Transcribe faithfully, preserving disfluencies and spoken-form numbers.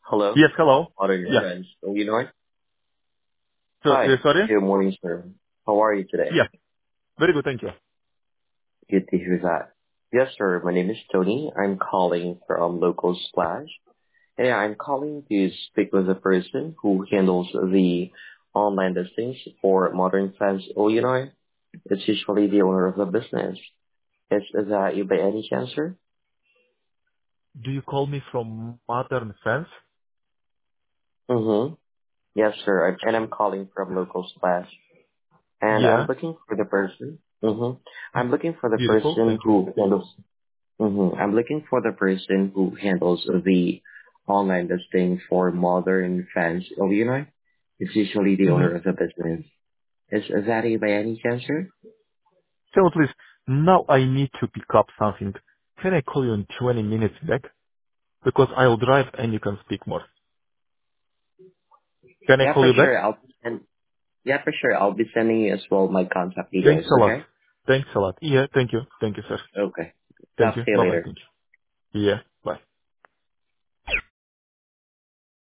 Hello, Yes, hello. Modern Yeah. Friends, Illinois. So, uh, Hi, sorry? good morning, sir. How are you today? Yeah. Very good, thank you. Good to hear that. Yes, sir. My name is Tony. I'm calling from Local Splash. Hey, I'm calling to speak with the person who handles the online listings for Modern Friends, Illinois. It's usually the owner of the business. Is, is that you by any chance, sir? Do you call me from Modern Fence? Mm-hmm. Yes, sir. I- And I'm calling from Local Splash. And I'm Yeah. looking for the person. Mm-hmm. I'm looking for the Beautiful, person thank you. who handles. Mm-hmm. I'm looking for the person who handles the online listing for modern fans of Illinois. It's usually the Mm-hmm. owner of the business. Is, is that you by any chance, sir? So please, now I need to pick up something. Can I call you in twenty minutes back? Because I'll drive and you can speak more. Can I Yeah, call for you back? sure. I'll and yeah, for sure. I'll be sending you as well my contact Thanks details. a lot. Okay. Thanks a lot. Yeah, thank you. Thank you, sir. Okay. Thank Talk you. to you Bye-bye. later. Thank you. Yeah.